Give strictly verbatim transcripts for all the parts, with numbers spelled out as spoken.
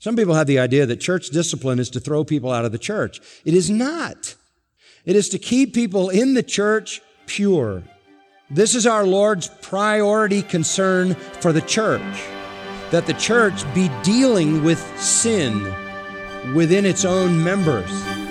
Some people have the idea that church discipline is to throw people out of the church. It is not. It is to keep people in the church pure. This is our Lord's priority concern for the church, that the church be dealing with sin within its own members.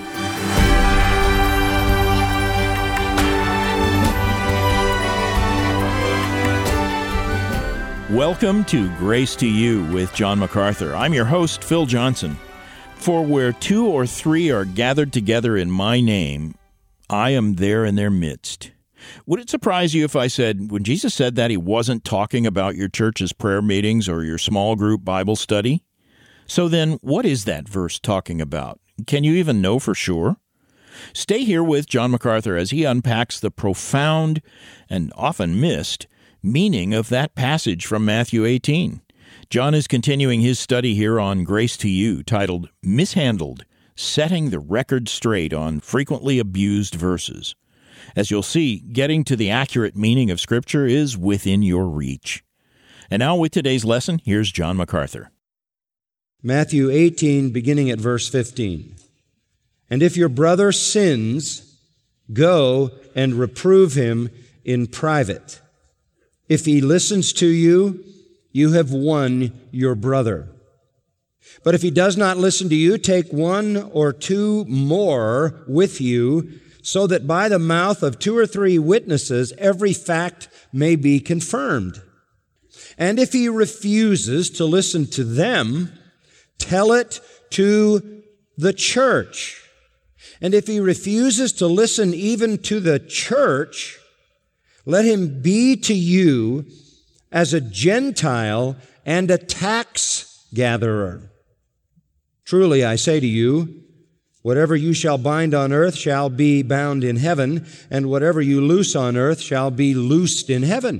Welcome to Grace to You with John MacArthur. I'm your host, Phil Johnson. For where two or three are gathered together in my name, I am there in their midst. Would it surprise you if I said, when Jesus said that, he wasn't talking about your church's prayer meetings or your small group Bible study? So then, what is that verse talking about? Can you even know for sure? Stay here with John MacArthur as he unpacks the profound and often missed meaning of that passage from Matthew eighteen. John is continuing his study here on Grace to You, titled Mishandled, Setting the Record Straight on Frequently Abused Verses. As you'll see, getting to the accurate meaning of Scripture is within your reach. And now with today's lesson, here's John MacArthur. Matthew eighteen, beginning at verse fifteen. And if your brother sins, go and reprove him in private. If he listens to you, you have won your brother. But if he does not listen to you, take one or two more with you, so that by the mouth of two or three witnesses every fact may be confirmed. And if he refuses to listen to them, tell it to the church. And if he refuses to listen even to the church, let him be to you as a Gentile and a tax gatherer. Truly, I say to you, whatever you shall bind on earth shall be bound in heaven, and whatever you loose on earth shall be loosed in heaven.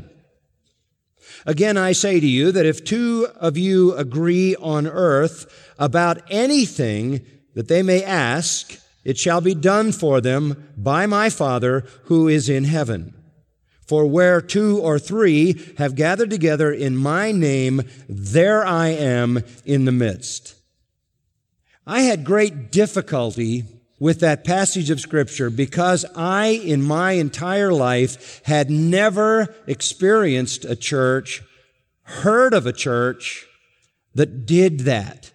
Again, I say to you that if two of you agree on earth about anything that they may ask, it shall be done for them by my Father who is in heaven. For where two or three have gathered together in my name, there I am in the midst. I had great difficulty with that passage of Scripture because I, in my entire life, had never experienced a church, heard of a church that did that.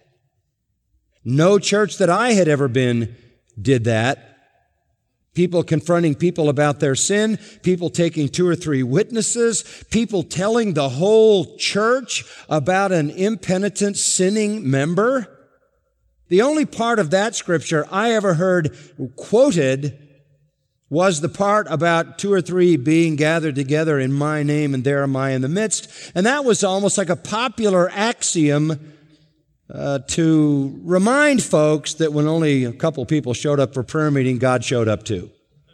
No church that I had ever been did that. People confronting people about their sin, people taking two or three witnesses, people telling the whole church about an impenitent, sinning member. The only part of that scripture I ever heard quoted was the part about two or three being gathered together in my name, and there am I in the midst. And that was almost like a popular axiom uh, to remind folks that when only a couple people showed up for prayer meeting, God showed up too.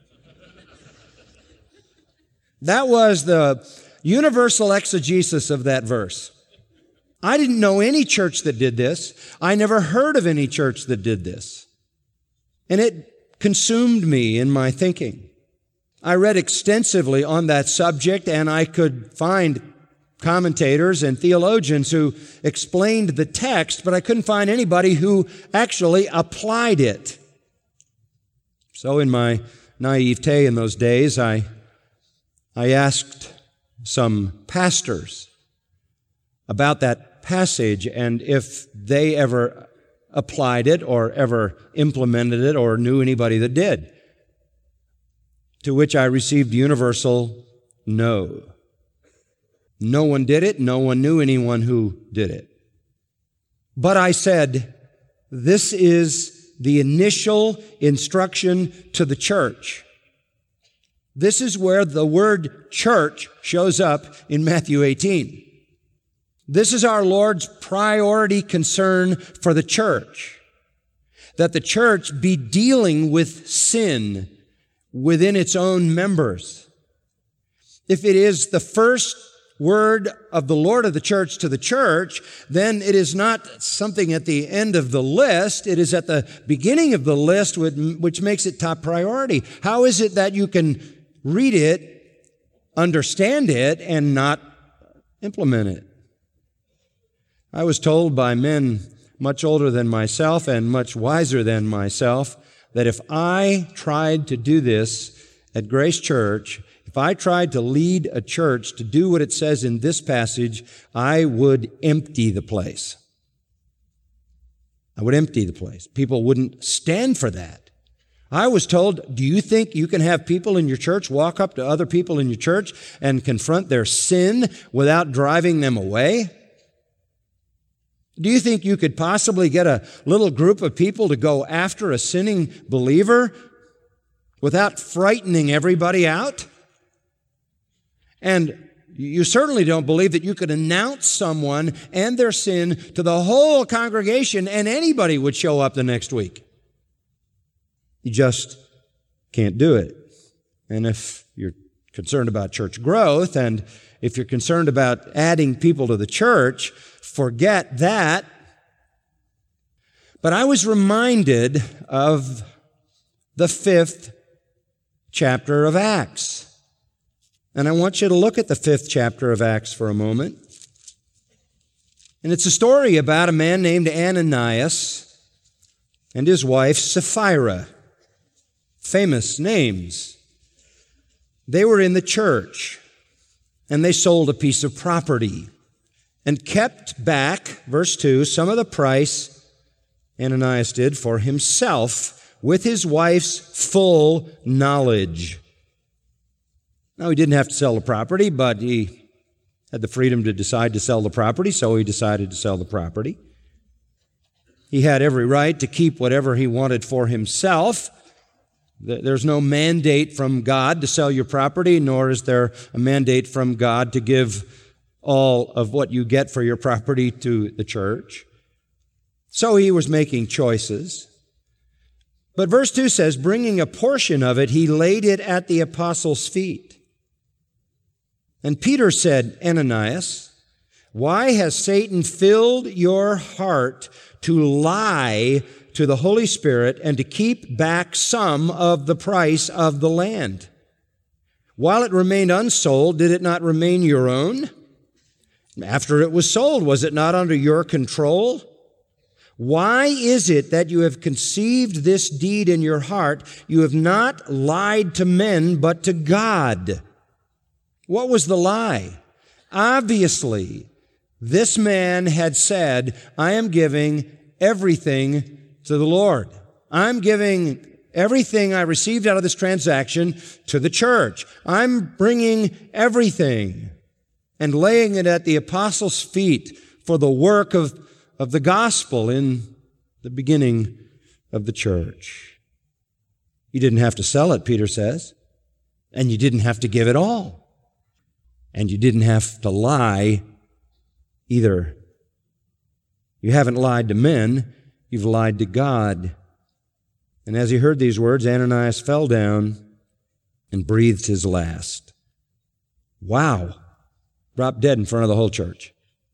That was the universal exegesis of that verse. I didn't know any church that did this. I never heard of any church that did this. And it consumed me in my thinking. I read extensively on that subject, and I could find commentators and theologians who explained the text, but I couldn't find anybody who actually applied it. So in my naivete in those days, I, I asked some pastors about that passage and if they ever applied it or ever implemented it or knew anybody that did. To which I received universal no. No one did it. No one knew anyone who did it. But I said, this is the initial instruction to the church. This is where the word church shows up in Matthew eighteen. This is our Lord's priority concern for the church, that the church be dealing with sin within its own members. If it is the first word of the Lord of the church to the church, then it is not something at the end of the list. It is at the beginning of the list, which makes it top priority. How is it that you can read it, understand it, and not implement it? I was told by men much older than myself and much wiser than myself, that if I tried to do this at Grace Church, if I tried to lead a church to do what it says in this passage, I would empty the place. I would empty the place. People wouldn't stand for that. I was told, do you think you can have people in your church walk up to other people in your church and confront their sin without driving them away? Do you think you could possibly get a little group of people to go after a sinning believer without frightening everybody out? And you certainly don't believe that you could announce someone and their sin to the whole congregation and anybody would show up the next week. You just can't do it. And if you're concerned about church growth and if you're concerned about adding people to the church, forget that. But I was reminded of the fifth chapter of Acts. And I want you to look at the fifth chapter of Acts for a moment. And it's a story about a man named Ananias and his wife Sapphira. Famous names. They were in the church, and they sold a piece of property and kept back, verse two, some of the price Ananias did for himself with his wife's full knowledge. Now, he didn't have to sell the property, but he had the freedom to decide to sell the property, so he decided to sell the property. He had every right to keep whatever he wanted for himself. There's no mandate from God to sell your property, nor is there a mandate from God to give all of what you get for your property to the church. So he was making choices. But verse two says, bringing a portion of it, he laid it at the apostles' feet. And Peter said, Ananias, why has Satan filled your heart to lie to the Holy Spirit and to keep back some of the price of the land? While it remained unsold, did it not remain your own? After it was sold, was it not under your control? Why is it that you have conceived this deed in your heart? You have not lied to men, but to God. What was the lie? Obviously, this man had said, I am giving everything to the Lord. I'm giving everything I received out of this transaction to the church. I'm bringing everything and laying it at the apostles' feet for the work of, of the gospel in the beginning of the church. You didn't have to sell it, Peter says, and you didn't have to give it all. And you didn't have to lie either. You haven't lied to men, you've lied to God. And as he heard these words, Ananias fell down and breathed his last. Wow. Dropped dead in front of the whole church.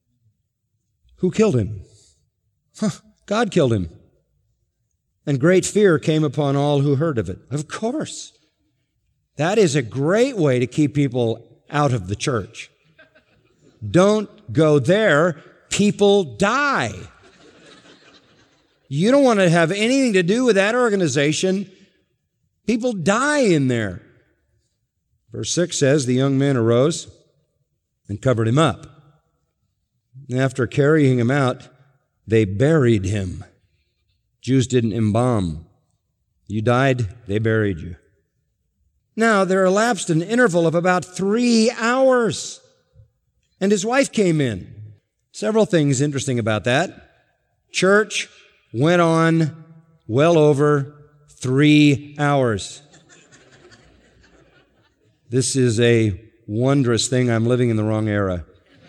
Who killed him? Huh, God killed him. And great fear came upon all who heard of it. Of course. That is a great way to keep people out of the church. Don't go there. People die. You don't want to have anything to do with that organization. People die in there. Verse six says, the young men arose and covered him up. And after carrying him out, they buried him. Jews didn't embalm. You died, they buried you. Now, there elapsed an interval of about three hours, and his wife came in. Several things interesting about that. Church went on well over three hours. This is a wondrous thing. I'm living in the wrong era.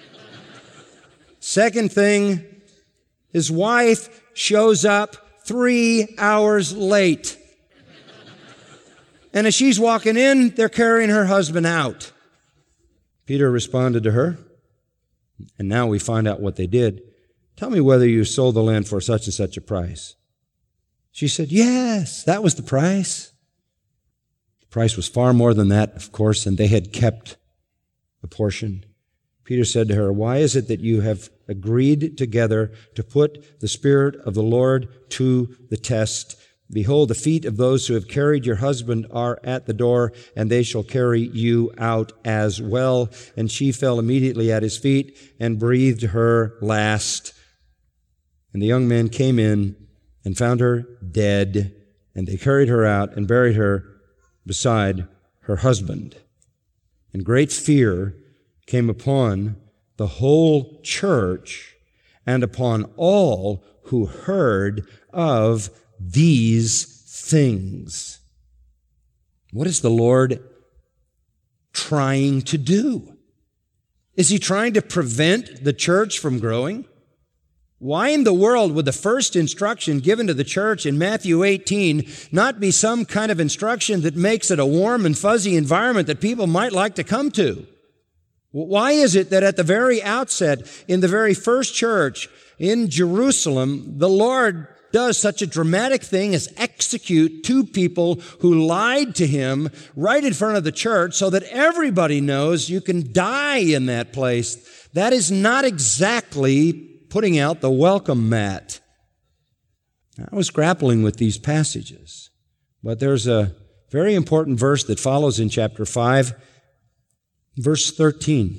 Second thing, his wife shows up three hours late. And as she's walking in, they're carrying her husband out. Peter responded to her, and now we find out what they did. Tell me whether you sold the land for such and such a price. She said, yes, that was the price. The price was far more than that, of course, and they had kept a portion. Peter said to her, "Why is it that you have agreed together to put the Spirit of the Lord to the test? Behold, the feet of those who have carried your husband are at the door, and they shall carry you out as well." And she fell immediately at his feet and breathed her last. And the young men came in and found her dead, and they carried her out and buried her beside her husband. And great fear came upon the whole church and upon all who heard of these things. What is the Lord trying to do? Is he trying to prevent the church from growing? Why in the world would the first instruction given to the church in Matthew eighteen not be some kind of instruction that makes it a warm and fuzzy environment that people might like to come to? Why is it that at the very outset, in the very first church in Jerusalem, the Lord does such a dramatic thing as execute two people who lied to him right in front of the church so that everybody knows you can die in that place? That is not exactly putting out the welcome mat. I was grappling with these passages, but there's a very important verse that follows in chapter five, verse thirteen.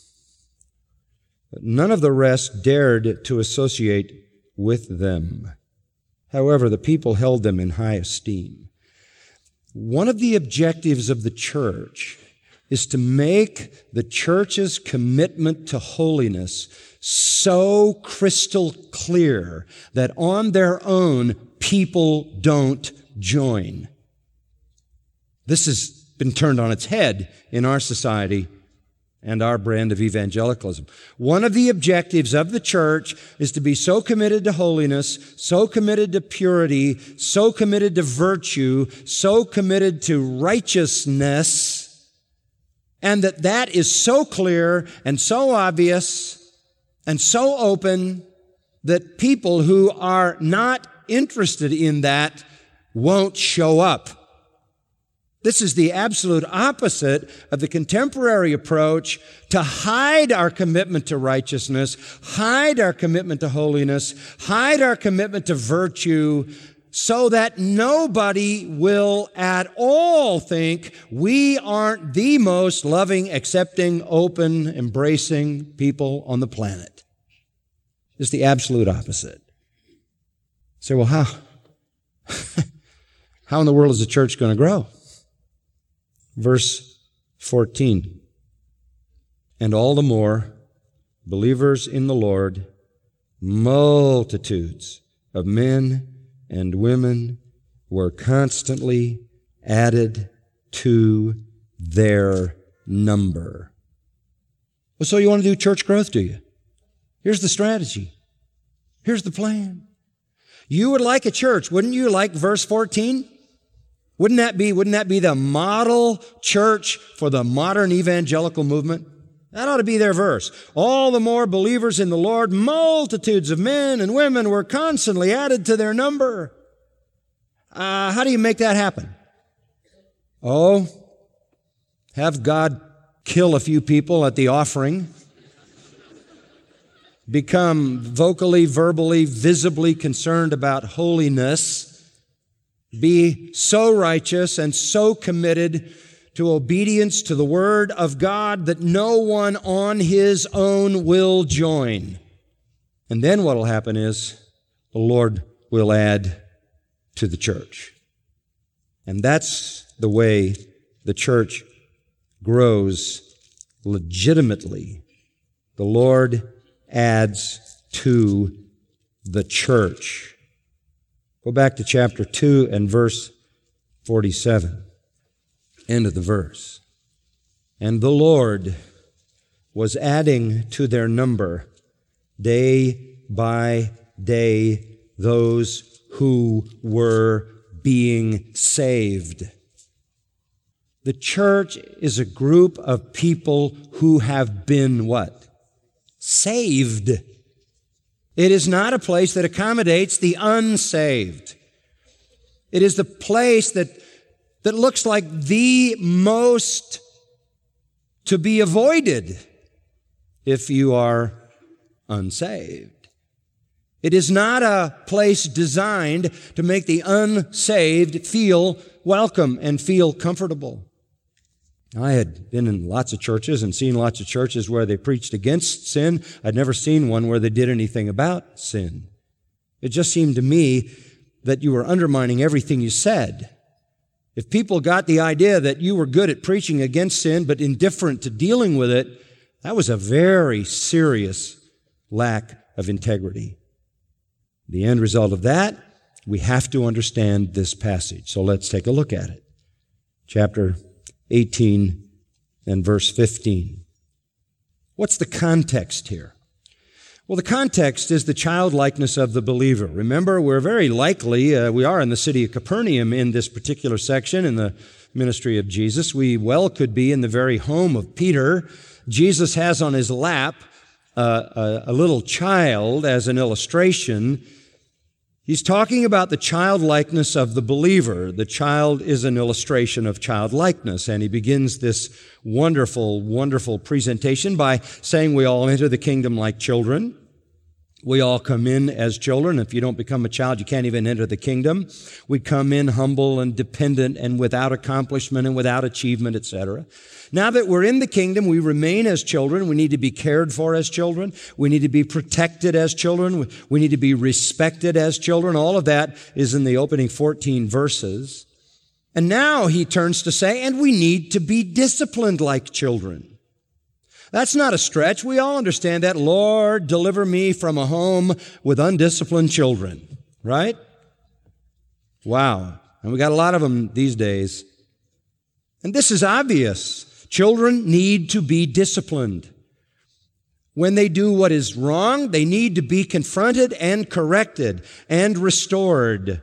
But none of the rest dared to associate with them. However, the people held them in high esteem. One of the objectives of the church is to make the church's commitment to holiness so crystal clear that on their own people don't join. This has been turned on its head in our society and our brand of evangelicalism. One of the objectives of the church is to be so committed to holiness, so committed to purity, so committed to virtue, so committed to righteousness, and that that is so clear and so obvious and so open that people who are not interested in that won't show up. This is the absolute opposite of the contemporary approach to hide our commitment to righteousness, hide our commitment to holiness, hide our commitment to virtue, so that nobody will at all think we aren't the most loving, accepting, open, embracing people on the planet. It's the absolute opposite. Say, well, how? How in the world is the church going to grow? Verse fourteen, and all the more believers in the Lord, multitudes of men and women were constantly added to their number. Well, so you want to do church growth, do you? Here's the strategy. Here's the plan. You would like a church, wouldn't you, like verse fourteen? Wouldn't that be, wouldn't that be the model church for the modern evangelical movement? That ought to be their verse. All the more believers in the Lord, multitudes of men and women were constantly added to their number. Uh, how do you make that happen? Oh, have God kill a few people at the offering. Become vocally, verbally, visibly concerned about holiness. Be so righteous and so committed to obedience to the Word of God that no one on his own will join. And then what will happen is the Lord will add to the church. And that's the way the church grows legitimately. The Lord adds to the church. Go back to chapter two and verse forty-seven. End of the verse. And the Lord was adding to their number day by day those who were being saved. The church is a group of people who have been what? Saved. It is not a place that accommodates the unsaved. It is the place that, that looks like the most to be avoided. if you are unsaved. It is not a place designed to make the unsaved feel welcome and feel comfortable. I had been in lots of churches and seen lots of churches where they preached against sin. I'd never seen one where they did anything about sin. It just seemed to me that you were undermining everything you said. If people got the idea that you were good at preaching against sin but indifferent to dealing with it, that was a very serious lack of integrity. The end result of that, we have to understand this passage. So let's take a look at it. Chapter eighteen and verse fifteen. What's the context here? Well, the context is the childlikeness of the believer. Remember, we're very likely, uh, we are in the city of Capernaum in this particular section in the ministry of Jesus. We well could be in the very home of Peter. Jesus has on his lap uh, a, a little child as an illustration. He's talking about the childlikeness of the believer. The child is an illustration of childlikeness, and he begins this wonderful, wonderful presentation by saying we all enter the kingdom like children. We all come in as children. If you don't become a child, you can't even enter the kingdom. We come in humble and dependent and without accomplishment and without achievement, et cetera. Now that we're in the kingdom, we remain as children. We need to be cared for as children. We need to be protected as children. We need to be respected as children. All of that is in the opening fourteen verses. And now he turns to say, and we need to be disciplined like children. That's not a stretch. We all understand that. Lord, deliver me from a home with undisciplined children, right? Wow. And we got a lot of them these days. And this is obvious. Children need to be disciplined. When they do what is wrong, they need to be confronted and corrected and restored.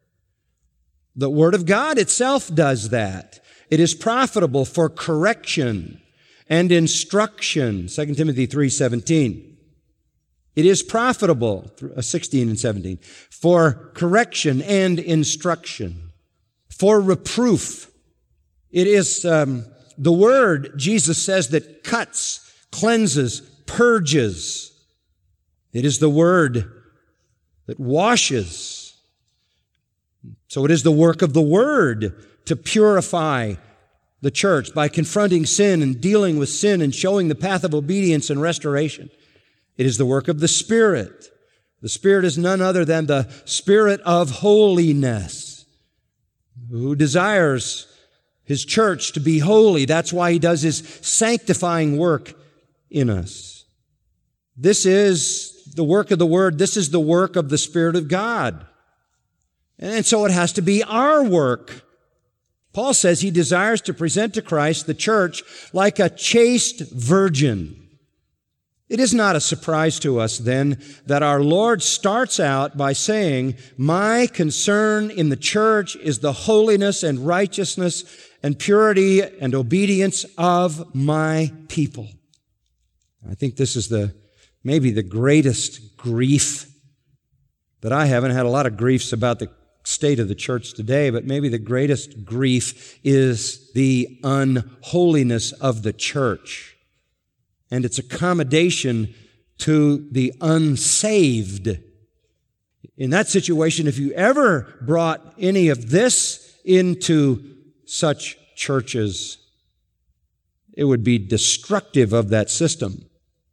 The Word of God itself does that. It is profitable for correction and instruction, Second Timothy three seventeen. It is profitable, sixteen and seventeen, for correction and instruction, for reproof. It is um, the word, Jesus says, that cuts, cleanses, purges. It is the word that washes. So it is the work of the word to purify the church by confronting sin and dealing with sin and showing the path of obedience and restoration. It is the work of the Spirit. The Spirit is none other than the Spirit of holiness, who desires His church to be holy. That's why He does His sanctifying work in us. This is the work of the Word. This is the work of the Spirit of God. And so it has to be our work. Paul says he desires to present to Christ the church like a chaste virgin. It is not a surprise to us then that our Lord starts out by saying, my concern in the church is the holiness and righteousness and purity and obedience of my people. I think this is the maybe the greatest grief that I have. I haven't had a lot of griefs about the state of the church today, but maybe the greatest grief is the unholiness of the church and its accommodation to the unsaved. In that situation, if you ever brought any of this into such churches, it would be destructive of that system.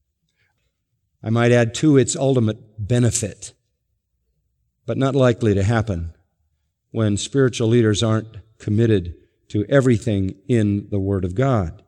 I might add to its ultimate benefit, but not likely to happen when spiritual leaders aren't committed to everything in the Word of God.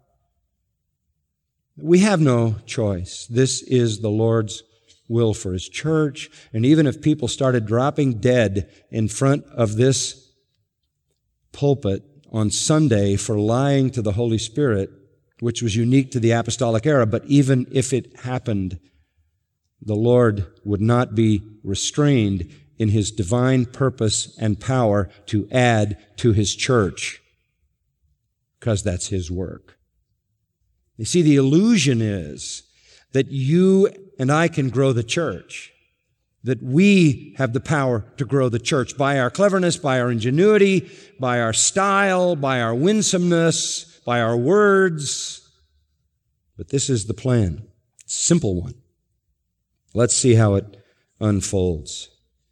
We have no choice. This is the Lord's will for His church. And even if people started dropping dead in front of this pulpit on Sunday for lying to the Holy Spirit, which was unique to the apostolic era, but even if it happened, the Lord would not be restrained in His divine purpose and power to add to His church, because that's His work. You see, the illusion is that you and I can grow the church, that we have the power to grow the church by our cleverness, by our ingenuity, by our style, by our winsomeness, by our words. But this is the plan. Simple one. Let's see how it unfolds.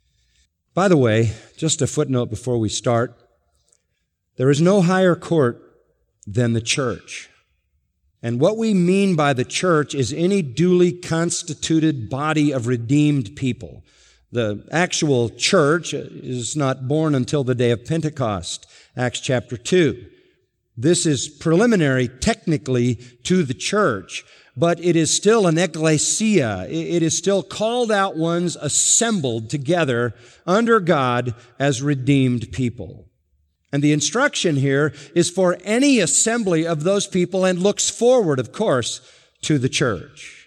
By the way, just a footnote before we start. There is no higher court than the church. And what we mean by the church is any duly constituted body of redeemed people. The actual church is not born until the day of Pentecost, Acts chapter two. This is preliminary technically to the church, but it is still an ecclesia. It is still called out ones assembled together under God as redeemed people. And the instruction here is for any assembly of those people and looks forward, of course, to the church.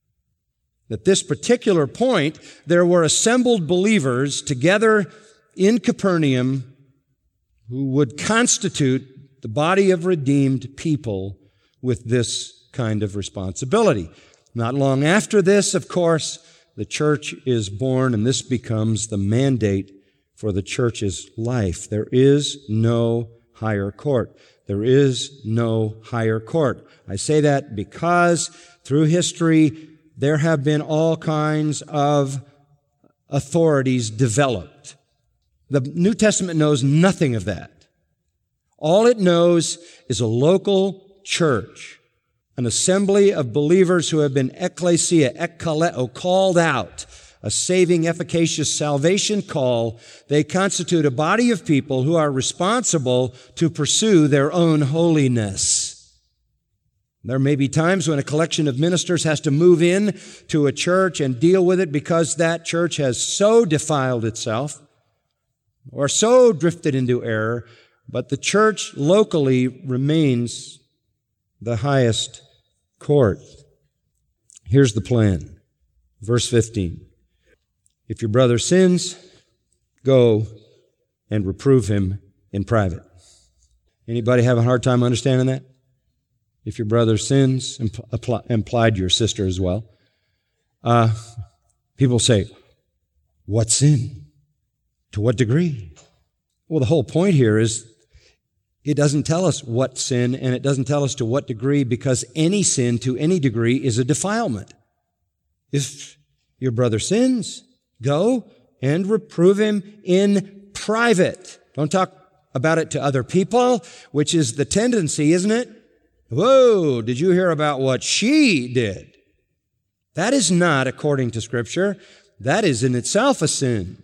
At this particular point, there were assembled believers together in Capernaum who would constitute the body of redeemed people with this kind of responsibility. Not long after this, of course, the church is born, and this becomes the mandate for the church's life. There is no higher court. There is no higher court. I say that because through history, there have been all kinds of authorities developed. The New Testament knows nothing of that. All it knows is a local church, an assembly of believers who have been ecclesia, ekkaleo, called out, a saving, efficacious salvation call. They constitute a body of people who are responsible to pursue their own holiness. There may be times when a collection of ministers has to move in to a church and deal with it because that church has so defiled itself or so drifted into error, but the church locally remains the highest court. Here's the plan. Verse fifteen. If your brother sins, go and reprove him in private. Anybody have a hard time understanding that? If your brother sins, impl- implied your sister as well. Uh, people say, what sin? To what degree? Well, the whole point here is it doesn't tell us what sin, and it doesn't tell us to what degree, because any sin to any degree is a defilement. If your brother sins, go and reprove him in private. Don't talk about it to other people, which is the tendency, isn't it? Whoa, did you hear about what she did? That is not according to Scripture. That is in itself a sin.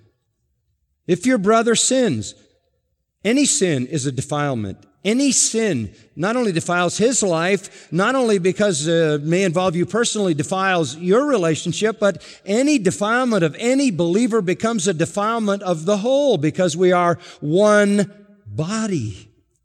If your brother sins, any sin is a defilement. Any sin not only defiles his life, not only because uh, it may involve you personally, defiles your relationship, but any defilement of any believer becomes a defilement of the whole because we are one body.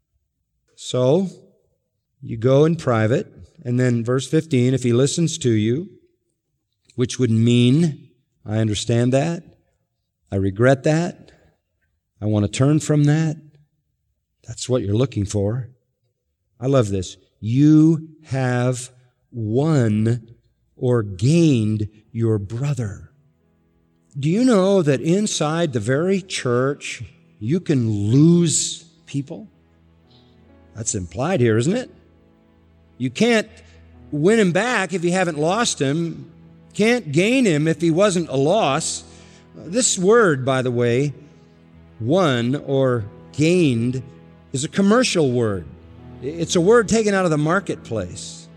So, you go in private, and then verse fifteen, if he listens to you, which would mean, I understand that, I regret that, I want to turn from that. That's what you're looking for. I love this. You have won or gained your brother. Do you know that inside the very church, you can lose people? That's implied here, isn't it? You can't win him back if you haven't lost him. Can't gain him if he wasn't a loss. This word, by the way, won or gained, is a commercial word. It's a word taken out of the marketplace.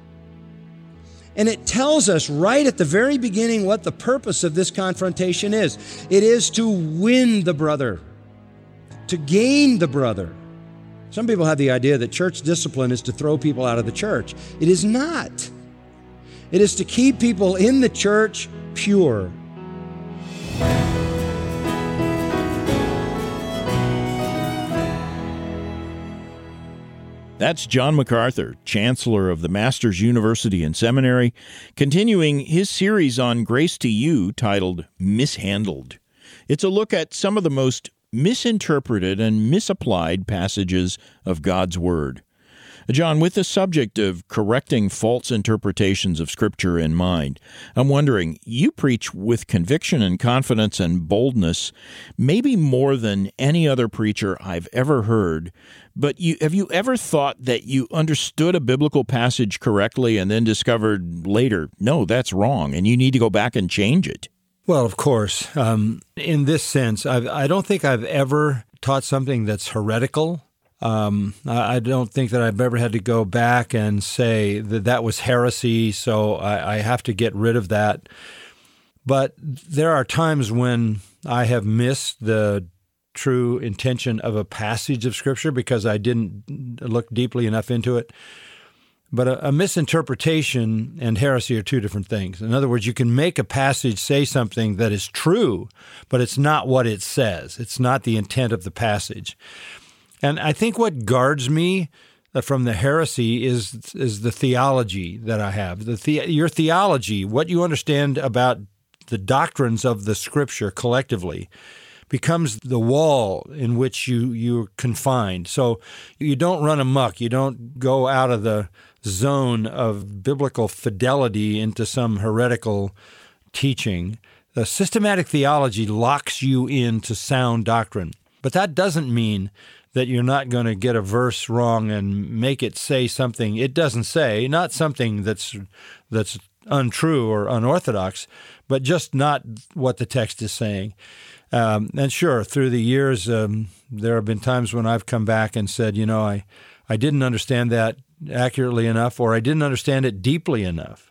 And it tells us right at the very beginning what the purpose of this confrontation is. It is to win the brother, to gain the brother. Some people have the idea that church discipline is to throw people out of the church. It is not. It is to keep people in the church pure. That's John MacArthur, Chancellor of the Masters University and Seminary, continuing his series on Grace to You titled Mishandled. It's a look at some of the most misinterpreted and misapplied passages of God's Word. John, with the subject of correcting false interpretations of Scripture in mind, I'm wondering, you preach with conviction and confidence and boldness, maybe more than any other preacher I've ever heard, but you, have you ever thought that you understood a biblical passage correctly and then discovered later, no, that's wrong, and you need to go back and change it? Well, of course. Um, in this sense, I've, I don't think I've ever taught something that's heretical. Um, I don't think that I've ever had to go back and say that that was heresy, so I, I have to get rid of that. But there are times when I have missed the true intention of a passage of Scripture because I didn't look deeply enough into it. But a, a misinterpretation and heresy are two different things. In other words, you can make a passage say something that is true, but it's not what it says. It's not the intent of the passage. And I think what guards me from the heresy is is the theology that I have. The, the your theology, what you understand about the doctrines of the Scripture collectively, becomes the wall in which you, you're confined. So you don't run amok. You don't go out of the zone of biblical fidelity into some heretical teaching. The systematic theology locks you into sound doctrine. But that doesn't mean that you're not going to get a verse wrong and make it say something it doesn't say, not something that's that's untrue or unorthodox, but just not what the text is saying. Um, and sure, through the years, um, there have been times when I've come back and said, you know, I, I didn't understand that accurately enough, or I didn't understand it deeply enough.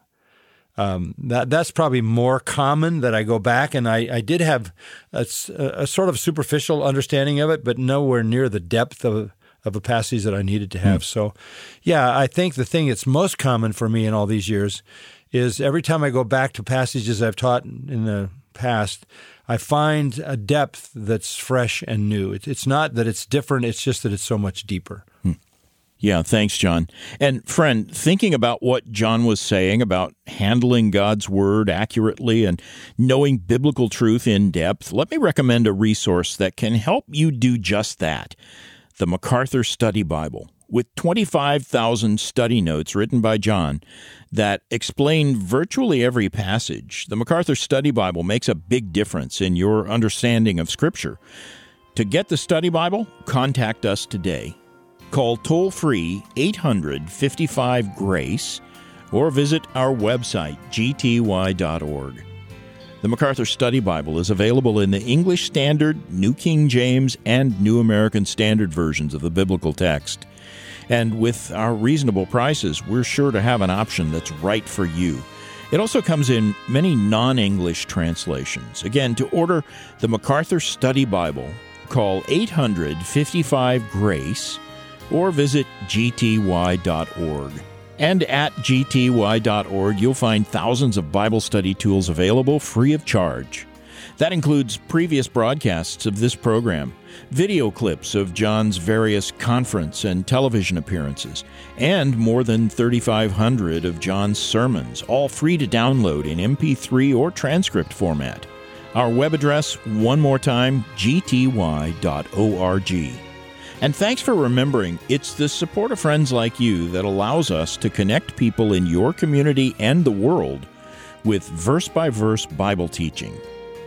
Um, that that's probably more common, that I go back and I, I did have a, a sort of superficial understanding of it, but nowhere near the depth of of a passage that I needed to have. Mm. So, yeah, I think the thing that's most common for me in all these years is every time I go back to passages I've taught in the past, I find a depth that's fresh and new. It, it's not that it's different, it's just that it's so much deeper. Hmm. Yeah, thanks, John. And friend, thinking about what John was saying about handling God's Word accurately and knowing biblical truth in depth, let me recommend a resource that can help you do just that: the MacArthur Study Bible, with twenty-five thousand study notes written by John that explain virtually every passage. The MacArthur Study Bible makes a big difference in your understanding of Scripture. To get the Study Bible, contact us today. Call toll-free eight hundred, fifty-five, GRACE or visit our website, g t y dot org. The MacArthur Study Bible is available in the English Standard, New King James, and New American Standard versions of the biblical text. And with our reasonable prices, we're sure to have an option that's right for you. It also comes in many non-English translations. Again, to order the MacArthur Study Bible, call eight hundred, fifty-five, GRACE or visit g t y dot org. And at g t y dot org, you'll find thousands of Bible study tools available free of charge. That includes previous broadcasts of this program, video clips of John's various conference and television appearances, and more than thirty-five hundred of John's sermons, all free to download in M P three or transcript format. Our web address, one more time, g t y dot org. And thanks for remembering, it's the support of friends like you that allows us to connect people in your community and the world with verse-by-verse Bible teaching.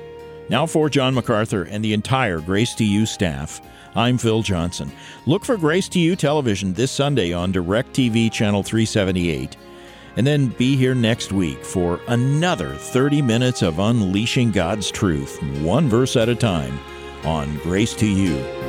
Now for John MacArthur and the entire Grace to You staff, I'm Phil Johnson. Look for Grace to You television this Sunday on DirecTV Channel three seventy-eight. And then be here next week for another thirty minutes of unleashing God's truth, one verse at a time, on Grace to You.